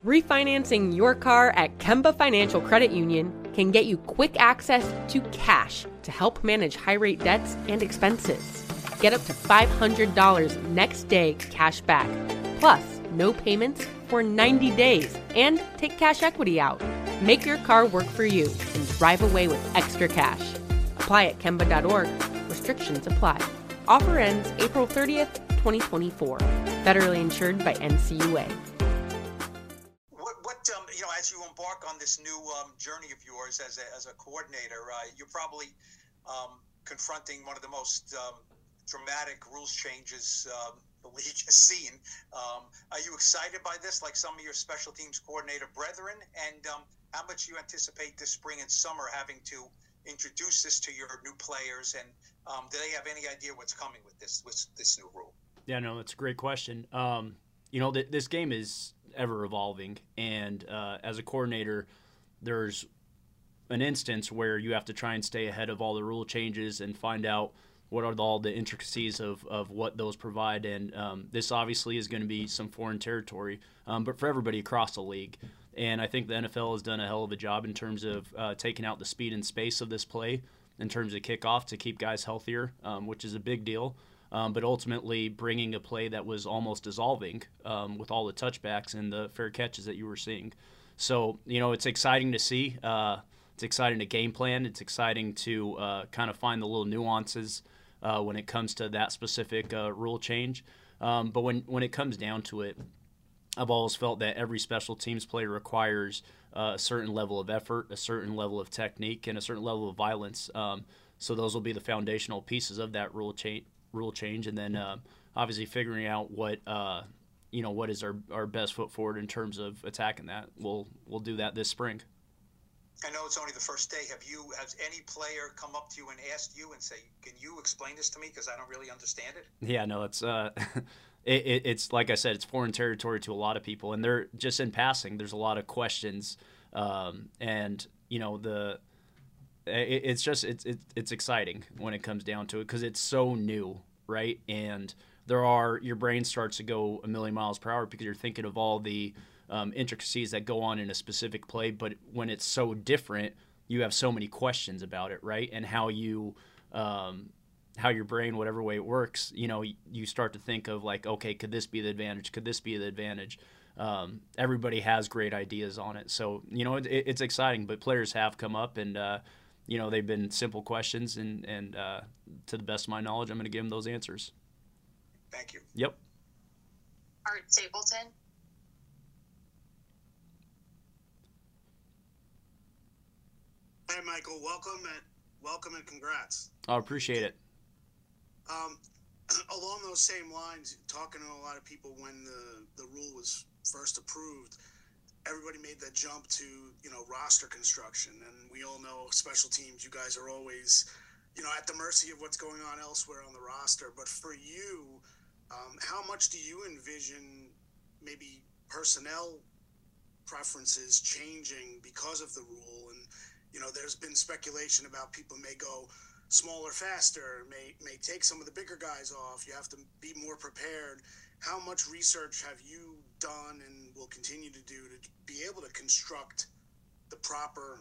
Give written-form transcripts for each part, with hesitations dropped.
Refinancing your car at Kemba Financial Credit Union can get you quick access to cash to help manage high-rate debts and expenses. Get up to $500 next day cash back, plus no payments for 90 days, and take cash equity out. Make your car work for you and drive away with extra cash. Apply at Kemba.org. Restrictions apply. Offer ends April 30th, 2024. Federally insured by NCUA. As you embark on this new journey of yours as a coordinator, you're probably confronting one of the most dramatic rules changes the league has seen. Are you excited by this, like some of your special teams coordinator brethren? And how much you anticipate this spring and summer having to introduce this to your new players? And do they have any idea what's coming with this new rule? Yeah, no, that's a great question. This game is ever evolving, and as a coordinator, there's an instance where you have to try and stay ahead of all the rule changes and find out what are all the intricacies of what those provide. And this obviously is going to be some foreign territory, but for everybody across the league. And I think the NFL has done a hell of a job in terms of taking out the speed and space of this play in terms of kickoff to keep guys healthier, which is a big deal. But ultimately bringing a play that was almost dissolving with all the touchbacks and the fair catches that you were seeing. So, it's exciting to see. It's exciting to game plan. It's exciting to kind of find the little nuances when it comes to that specific rule change. But when it comes down to it, I've always felt that every special teams play requires a certain level of effort, a certain level of technique, and a certain level of violence. So those will be the foundational pieces of that rule change, and then obviously figuring out what is our best foot forward in terms of attacking that. We'll do that this spring. I know it's only the first day. Has any player come up to you and asked you and say, "Can you explain this to me? Because I don't really understand it." Yeah, no, it's it's like I said, it's foreign territory to a lot of people, and they're just in passing. There's a lot of questions, and it's exciting when it comes down to it because it's so new, right? And your brain starts to go a million miles per hour because you're thinking of all the intricacies that go on in a specific play. But when it's so different, you have so many questions about it, right? And how your brain, whatever way it works, you start to think of like, okay, could this be the advantage? Could this be the advantage? Everybody has great ideas on it. So, it's exciting, but players have come up and, they've been simple questions, and to the best of my knowledge, I'm going to give them those answers. Thank you. Yep. Art Stapleton. Hey, Michael, welcome and congrats. I appreciate it. Along those same lines, talking to a lot of people when the rule was first approved, everybody made that jump to, roster construction. And we all know special teams, you guys are always, at the mercy of what's going on elsewhere on the roster. But for you, how much do you envision maybe personnel preferences changing because of the rule? And, there's been speculation about people may go smaller, faster, may take some of the bigger guys off. You have to be more prepared. How much research have you done and will continue to do to be able to construct the proper,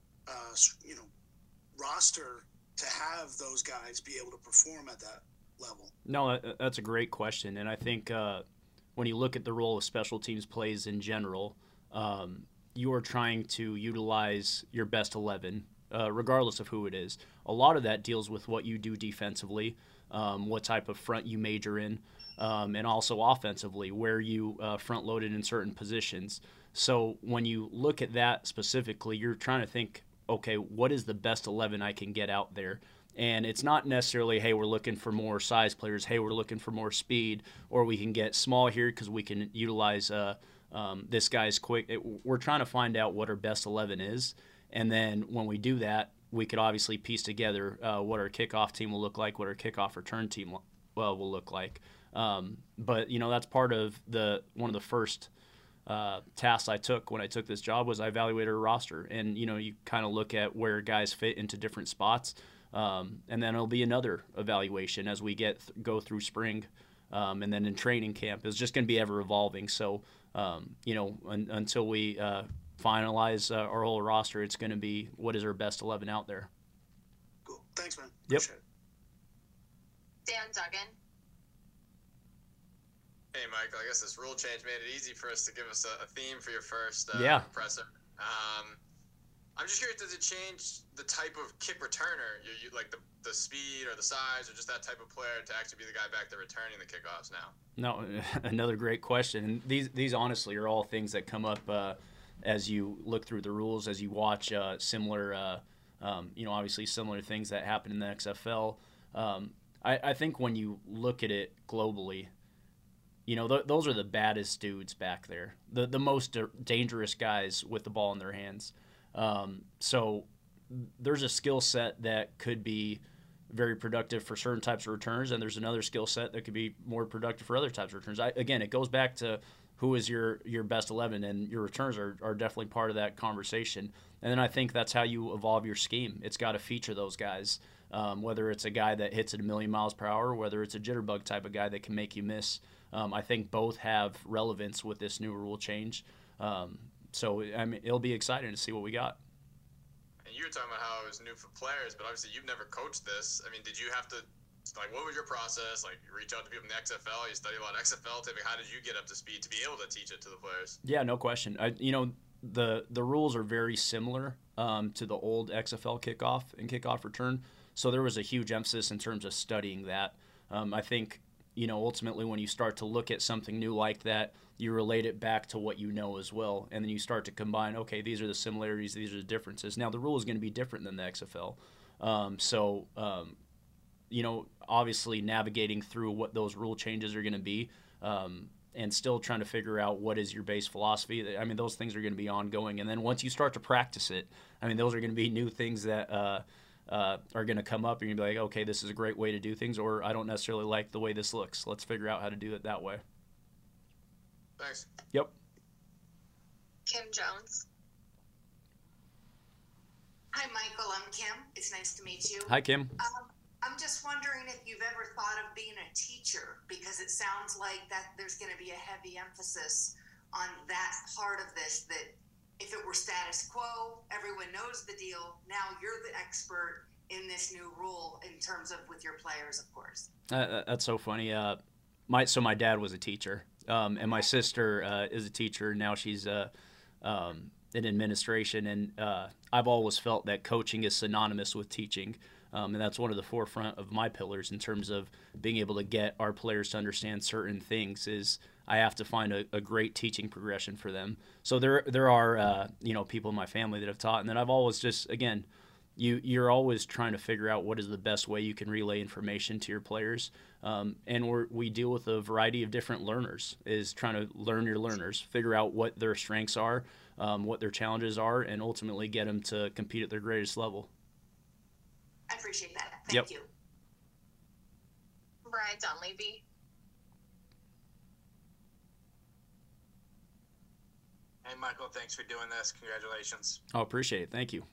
roster to have those guys be able to perform at that level? No, that's a great question. And I think when you look at the role of special teams plays in general, you are trying to utilize your best 11, regardless of who it is. A lot of that deals with what you do defensively, what type of front you major in, and also offensively, where you front-loaded in certain positions. So when you look at that specifically, you're trying to think, okay, what is the best 11 I can get out there? And it's not necessarily, hey, we're looking for more size players, hey, we're looking for more speed, or we can get small here because we can utilize this guy's quick. We're trying to find out what our best 11 is, and then when we do that, we could obviously piece together what our kickoff team will look like, what our kickoff return team will look like. But that's part of one of the first tasks I took when I took this job was I evaluated a roster, and you kind of look at where guys fit into different spots, and then it'll be another evaluation as we go through spring, and then in training camp. It's just going to be ever evolving. So Until we finalize our whole roster, it's going to be what is our best 11 out there. Cool. Thanks, man. Yep. Appreciate it. Dan Duggan. Hey, Michael, I guess this rule change made it easy for us to give us a theme for your first presser. I'm just curious, does it change the type of kick returner, you like the speed or the size or just that type of player to actually be the guy back there returning the kickoffs now? No, another great question. These honestly are all things that come up as you look through the rules, as you watch similar, obviously similar things that happen in the XFL. I think when you look at it globally, those are the baddest dudes back there, the most dangerous guys with the ball in their hands. So there's a skill set that could be very productive for certain types of returns, and there's another skill set that could be more productive for other types of returns. Again, it goes back to who is your best 11, and your returns are definitely part of that conversation. And then I think that's how you evolve your scheme. It's got to feature those guys, whether it's a guy that hits at 1,000,000 miles per hour, or whether it's a jitterbug type of guy that can make you miss. I think both have relevance with this new rule change. So, it'll be exciting to see what we got. And you were talking about how it was new for players, but obviously you've never coached this. Did you have to, what was your process? You reach out to people in the XFL, you study a lot of XFL typically. How did you get up to speed to be able to teach it to the players? Yeah, no question. The rules are very similar to the old XFL kickoff and kickoff return. So there was a huge emphasis in terms of studying that. I think, ultimately when you start to look at something new like that, you relate it back to what you know as well, and then you start to combine, okay, these are the similarities, these are the differences. Now, the rule is going to be different than the XFL. Obviously navigating through what those rule changes are going to be and still trying to figure out what is your base philosophy. Those things are going to be ongoing. And then once you start to practice it, those are going to be new things that are going to come up, and you're going to be like, okay, this is a great way to do things, or I don't necessarily like the way this looks. Let's figure out how to do it that way. Thanks. Yep. Kim Jones. Hi, Michael. I'm Kim. It's nice to meet you. Hi, Kim. I'm just wondering if you've ever thought of being a teacher, because it sounds like that there's going to be a heavy emphasis on that part of this, that if it were status quo, everyone knows the deal. Now you're the expert in this new rule in terms of with your players, of course. That's so funny. My dad was a teacher, and my sister is a teacher. Now she's in administration, and I've always felt that coaching is synonymous with teaching. And that's one of the forefront of my pillars in terms of being able to get our players to understand certain things is I have to find a great teaching progression for them. So there are people in my family that have taught, and then I've always just, again, you're always trying to figure out what is the best way you can relay information to your players. And we deal with a variety of different learners, is trying to learn your learners, figure out what their strengths are, what their challenges are, and ultimately get them to compete at their greatest level. I appreciate that. Thank you. Brian Dunleavy. Hey, Michael, thanks for doing this. Congratulations. Oh, appreciate it. Thank you.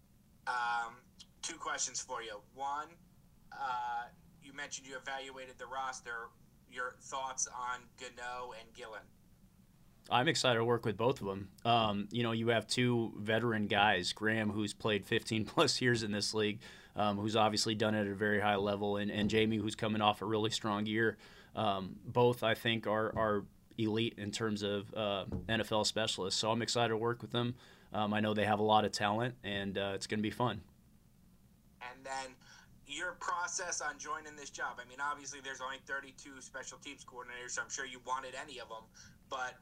2 questions for you. One, you mentioned you evaluated the roster. Your thoughts on Gano and Gillen? I'm excited to work with both of them. You have 2 veteran guys, Graham, who's played 15-plus years in this league, who's obviously done it at a very high level, and Jamie, who's coming off a really strong year. Both, I think, are elite in terms of NFL specialists. So I'm excited to work with them. I know they have a lot of talent, and it's going to be fun. And then your process on joining this job. Obviously there's only 32 special teams coordinators, so I'm sure you wanted any of them. But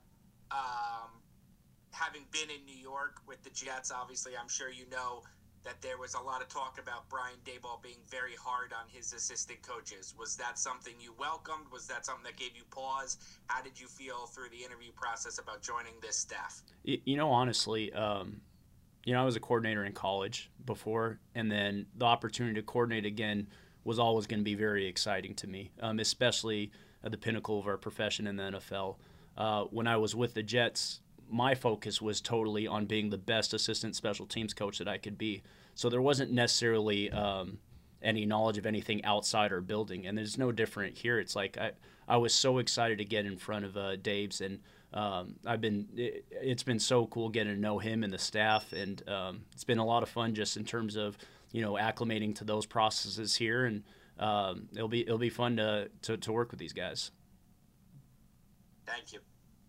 having been in New York with the Jets, obviously I'm sure you know that there was a lot of talk about Brian Daboll being very hard on his assistant coaches. Was that something you welcomed? Was that something that gave you pause? How did you feel through the interview process about joining this staff? Honestly, I was a coordinator in college before, and then the opportunity to coordinate again was always going to be very exciting to me, especially at the pinnacle of our profession in the NFL. When I was with the Jets, my focus was totally on being the best assistant special teams coach that I could be. So there wasn't necessarily any knowledge of anything outside our building, and there's no different here. It's like I was so excited to get in front of Dave's and it's been so cool getting to know him and the staff, and it's been a lot of fun just in terms of, acclimating to those processes here, and it'll be fun to work with these guys. Thank you.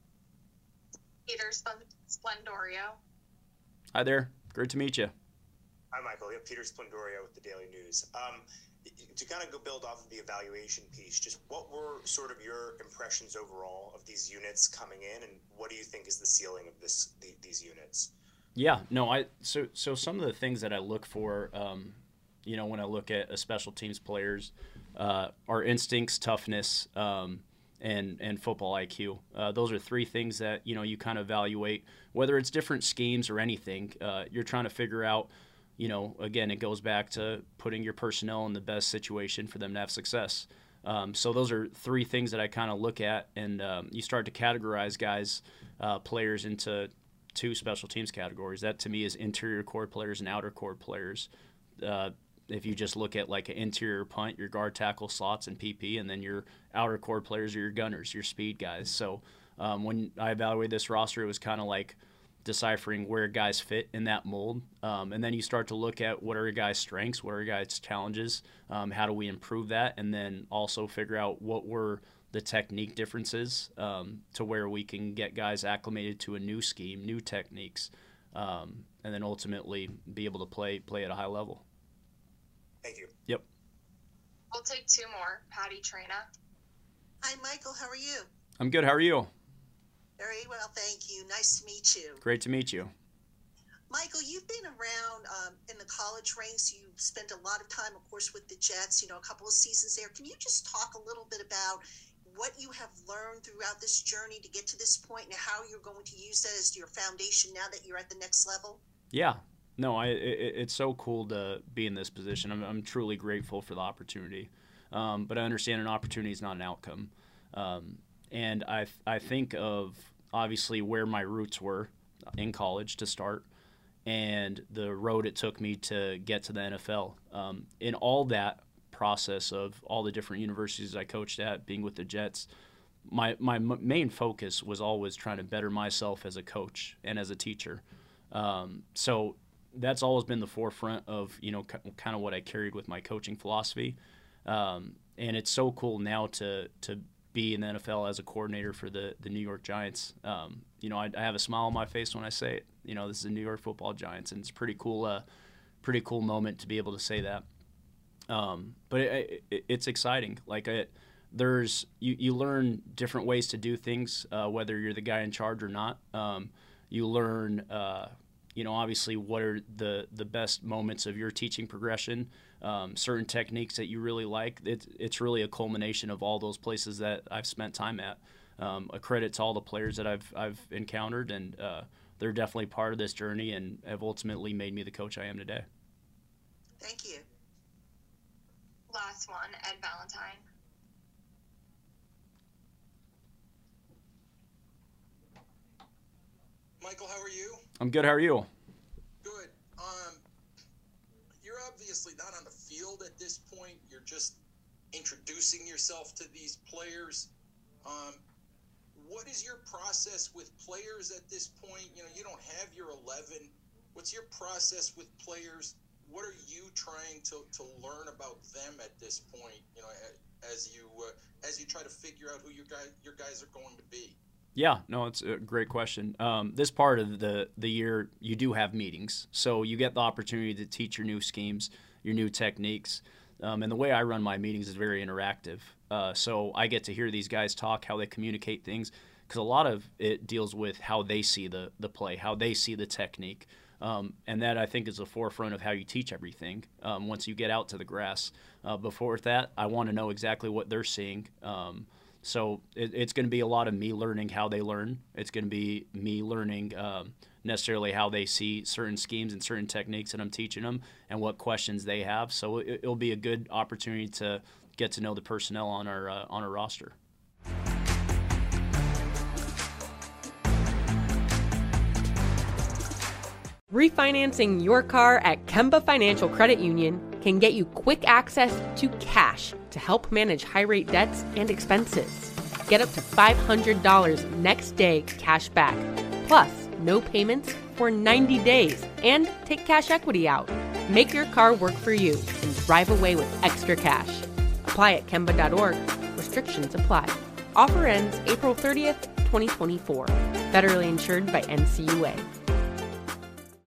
Peter Splendorio. Hi there. Great to meet you. Hi, Michael. Yeah, Peter Splendorio with the Daily News. To kind of go build off of the evaluation piece, just what were sort of your impressions overall of these units coming in, and what do you think is the ceiling of these units? Yeah, no, so some of the things that I look for, when I look at a special teams players, are instincts, toughness, and football IQ. Those are three things that, you kind of evaluate, whether it's different schemes or anything. You're trying to figure out, again, it goes back to putting your personnel in the best situation for them to have success. So those are three things that I kind of look at, and you start to categorize guys, players into two special teams categories. That to me is interior core players and outer core players. If you just look at like an interior punt, your guard, tackle, slots, and PP, and then your outer core players are your gunners, your speed guys. So when I evaluated this roster, it was kind of like deciphering where guys fit in that mold. And then you start to look at what are your guys' strengths, what are your guys' challenges, how do we improve that, and then also figure out what were the technique differences to where we can get guys acclimated to a new scheme, new techniques, and then ultimately be able to play at a high level. Thank you. Yep. We'll take two more. Patty Trina. Hi, Michael. How are you? I'm good. How are you? Very well, thank you. Nice to meet you. Great to meet you. Michael, you've been around in the college ranks. You spent a lot of time, of course, with the Jets, a couple of seasons there. Can you just talk a little bit about what you have learned throughout this journey to get to this point, and how you're going to use that as your foundation now that you're at the next level? Yeah. No, it's so cool to be in this position. I'm truly grateful for the opportunity. But I understand an opportunity is not an outcome. And I think of obviously where my roots were in college to start, and the road it took me to get to the NFL. In all that process of all the different universities I coached at, being with the Jets, my main focus was always trying to better myself as a coach and as a teacher. So that's always been the forefront of, kind of what I carried with my coaching philosophy. And it's so cool now to be in the NFL as a coordinator for the New York Giants. I have a smile on my face when I say it. This is the New York Football Giants, and it's pretty cool moment to be able to say that. But it's exciting. Like you learn different ways to do things, whether you're the guy in charge or not. You learn, obviously what are the best moments of your teaching progression, certain techniques that you really like. It's really a culmination of all those places that I've spent time at. A credit to all the players that I've encountered, and they're definitely part of this journey and have ultimately made me the coach I am today. Thank you. Last one, Ed Valentine. Michael, how are you? I'm good. How are you? Good. You're obviously not on the field at this point. You're just introducing yourself to these players. What is your process with players at this point? You don't have your 11. What's your process with players? What are you trying to learn about them at this point? As you try to figure out who your guys are going to be. Yeah, no, it's a great question. This part of the year, you do have meetings, so you get the opportunity to teach your new schemes, your new techniques. And the way I run my meetings is very interactive. So I get to hear these guys talk, how they communicate things, because a lot of it deals with how they see the play, how they see the technique. And that, I think, is the forefront of how you teach everything once you get out to the grass. Before that, I want to know exactly what they're seeing. So it's going to be a lot of me learning how they learn. It's going to be me learning necessarily how they see certain schemes and certain techniques that I'm teaching them and what questions they have. So it'll be a good opportunity to get to know the personnel on our roster. Refinancing your car at Kemba Financial Credit Union can get you quick access to cash to help manage high-rate debts and expenses. Get up to $500 next day cash back. Plus, no payments for 90 days and take cash equity out. Make your car work for you and drive away with extra cash. Apply at Kemba.org. Restrictions apply. Offer ends April 30th, 2024. Federally insured by NCUA.